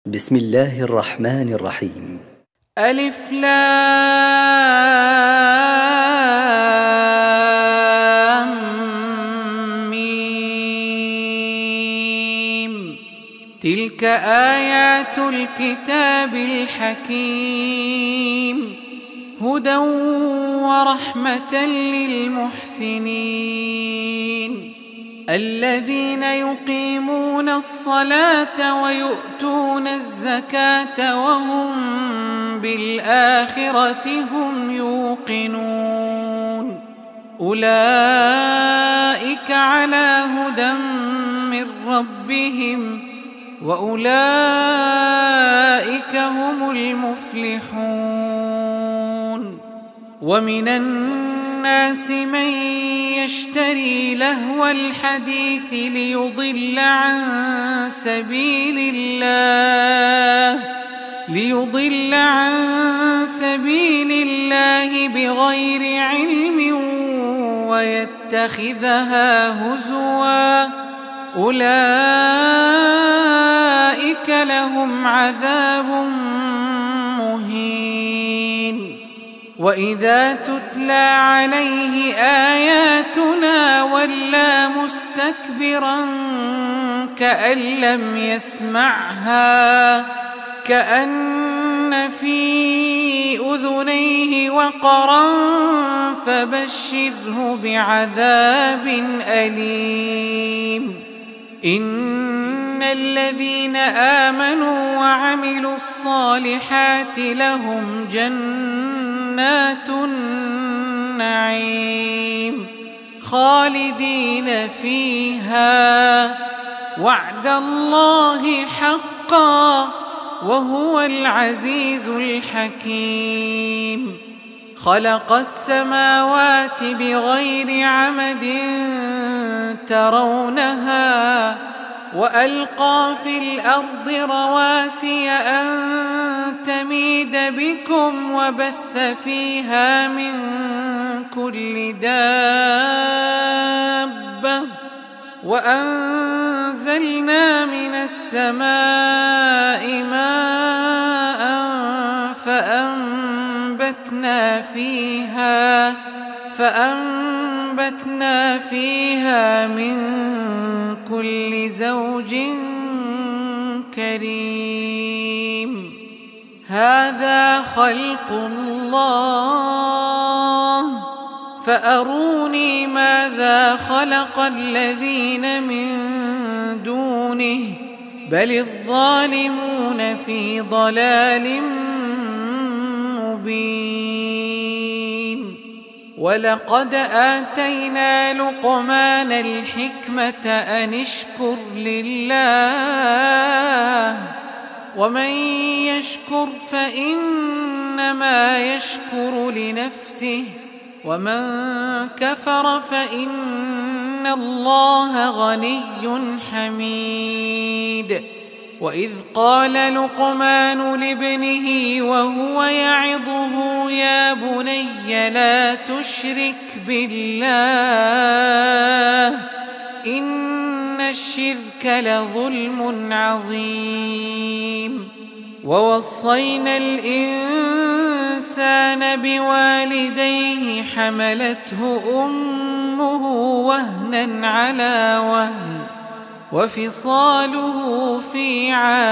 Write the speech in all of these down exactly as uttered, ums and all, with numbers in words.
بسم الله الرحمن الرحيم. ألف لام ميم. تلك آيات الكتاب الحكيم، هدى ورحمة للمحسنين الذين يقيمون الصلاة ويؤتون الزكاة وهم بالآخرة هم يوقنون. أولئك على هدى من ربهم وأولئك هم المفلحون. ومن الناس من يشتري لهو الحديث ليضل عن سبيل الله ليضل عن سبيل الله بغير علم ويتخذها هزوا، أولئك لهم عذاب مهين. وإذا تتلى عليه آياتنا ولى مستكبرا كأن لم يسمعها كأن في أذنيه وقرا فبشره بعذاب أليم. إن الذين آمنوا وعملوا الصالحات لهم جنات النعيم خالدين فيها، وعد الله حقا وهو العزيز الحكيم. خلق السماوات بغير عمد ترونها وألقى في الأرض رواسي أن تميد بكم وبث فيها من كل دابة وأنزلنا من السماء ماء فأنبتنا فيها فأنبتنا فيها من كل زوج كريم. هذا خلق الله فأروني ماذا خلق الذين من دونه بل الظالمون في ضلال مبين. ولقد آتينا لقمان الحكمة أن اشكر لله ومن يشكر فإنما يشكر لنفسه ومن كفر فإن الله غني حميد. وإذ قال لقمان لابنه وهو يعظه يا بني لا تشرك بالله إن الشرك لظلم عظيم. ووصينا الإنسان بوالديه حملته أمه وهنا على وهن وفصاله في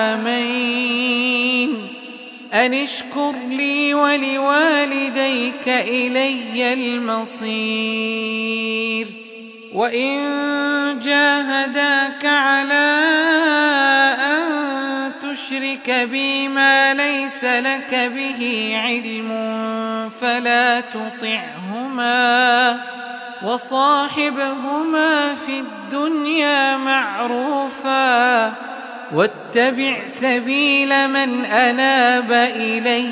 عامين أن اشكر لي ولوالديك إلي المصير. وإن جاهداك على أن تشرك بي ما ليس لك به علم فلا تطعهما وصاحبهما في الدنيا معروفا واتبع سبيل من أناب إلي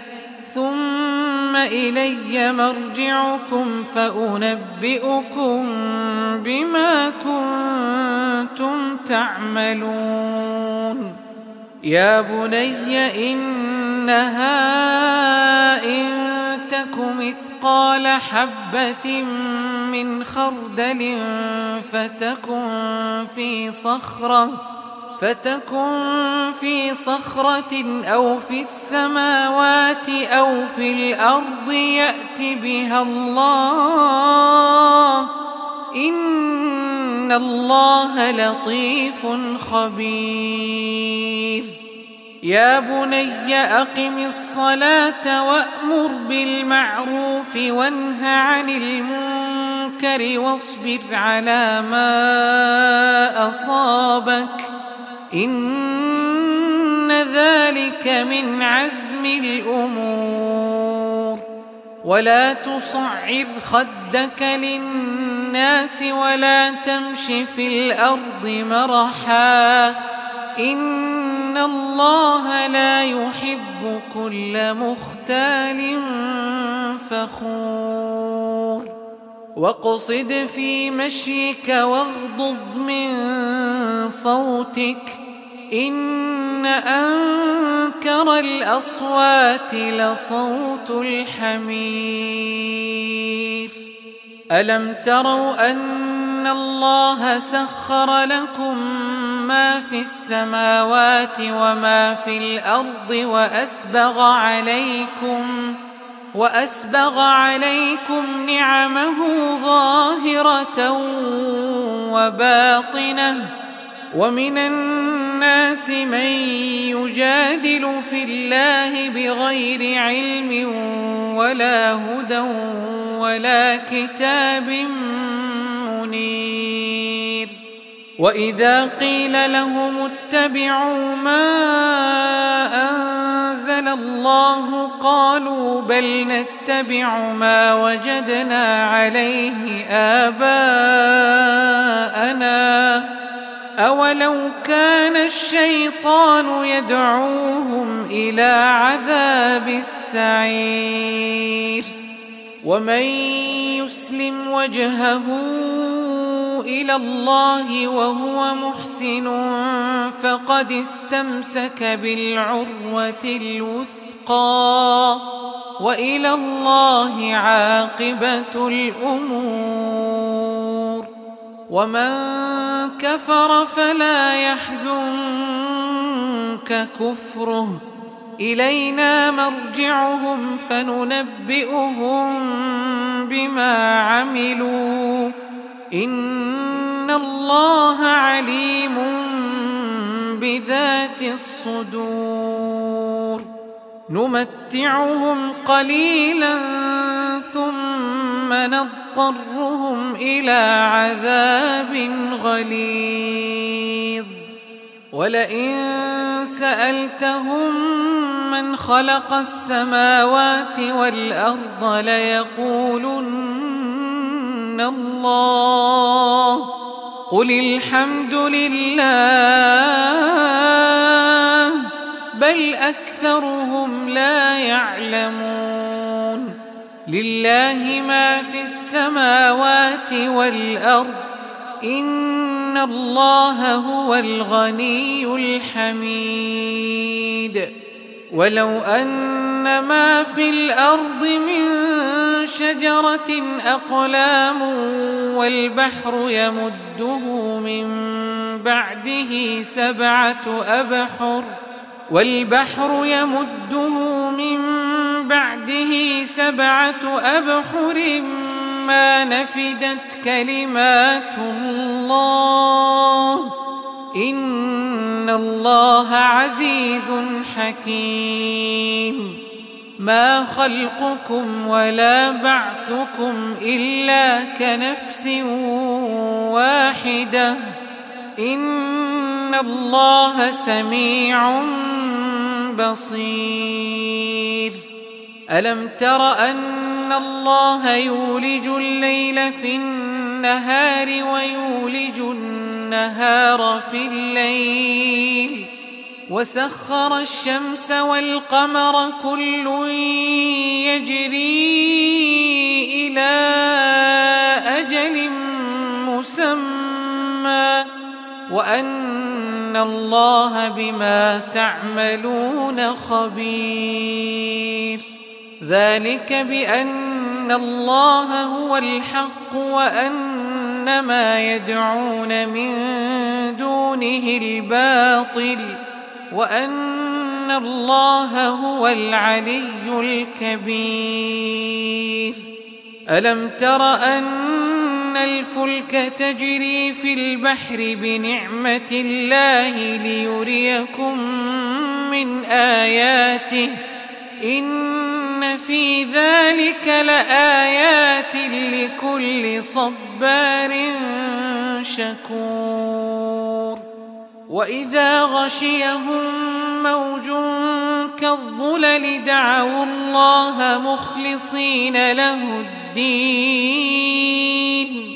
ثم إلي مرجعكم فأنبئكم بما كنتم تعملون. يا بني إنها إن تك مثقال حبة من خردل فتكن في صخرة فتكن في صخرة أو في السماوات أو في الأرض يأت بها الله إن الله لطيف خبير يا بني أقم الصلاة وأمر بالمعروف وانه عن المنكر واصبر على ما أصابك إن ذلك من عزم الأمور ولا تصعر خدك للناس ولا تمش في الأرض مرحا إن الله لا يحب كل مختال فخور واقصد في مشيك واغضض من صوتك إن أنكر الأصوات لصوت الحمير ألم تروا أن الله سخر لكم ما في السماوات وما في الأرض وأسبغ عليكم وأسبغ عليكم نعمه ظاهرة وباطنة ومن الناس من يجادل في الله بغير علم ولا هدى ولا كتاب منير وإذا قيل لهم اتبعوا ما أنزل الله قالوا بل نتبع ما وجدنا عليه آباءنا أولو كان الشيطان يدعوهم إلى عذاب السعير ومن يسلم وجهه إلى الله وهو محسن فقد استمسك بالعروة الوثقى وإلى الله عاقبة الأمور ومن كفر فلا يحزنك كفره إلينا مرجعهم فننبئهم بما عملوا إن الله عليم بذات الصدور نمتعهم قليلا ثم نضطرهم إلى عذاب غليظ ولئن سألتهم من خلق السماوات والأرض ليقولن الله قل الحمد لله بل أكثرهم لا يعلمون لله ما في السماوات والأرض إن الله هو الغني الحميد ولو أن ما في الأرض من شجرة أقلام والبحر يمده من بعده سبعة أبحر والبحر يمده من بعده سبعة أبحر ما نفدت كلمات الله إن الله عزيز حكيم ما خلقكم ولا بعثكم إلا كنفس واحدة إن الله سميع بصير ألم تر أن الله يولج الليل في النهار ويولج النهار في الليل وسخر الشمس والقمر كل يجري إلى أجل مسمى وأن الله بما تعملون خبير ذلك بأن الله هو الحق وأن ما يدعون من دونه الباطل وأن الله هو العلي الكبير. ألم تر أن الفلك تجري في البحر بنعمة الله ليريكم من آياته إن في ذلك لآيات لكل صبار شكور. وإذا غشيهم موج كالظلل دعوا الله مخلصين له الدين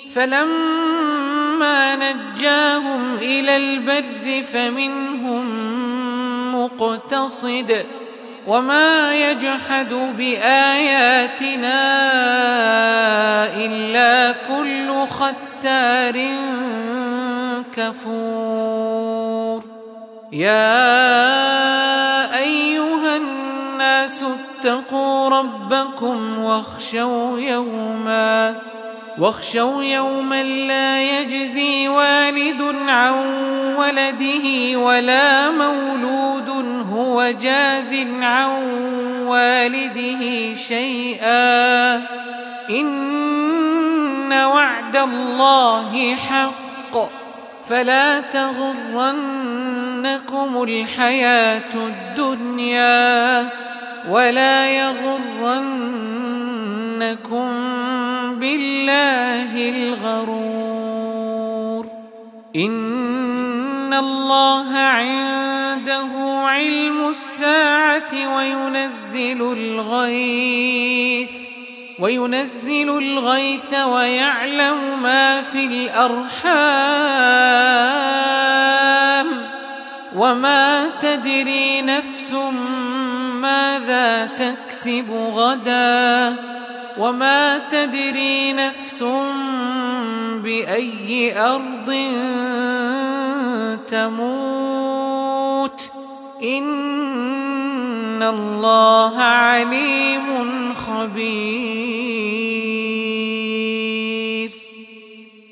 فلما نجاهم إلى البر فمنهم مقتصد وما يجحد بآياتنا إلا كل ختار كفور. يا أيها الناس اتقوا ربكم واخشوا يوما واخشوا يوما لا يجزي والد عن ولده ولا مولود هو جاز عن والده شيئا إن وعد الله حق فلا تغرنكم الحياة الدنيا ولا يغرنكم بالله الغرور. إن الله عنده علم الساعة وينزل الغيث وينزل الغيث ويعلم ما في الأرحام وما تدري نفس ماذا تكسب غدا وما تدري نفس بأي أرض تموت إن الله عليم خبير.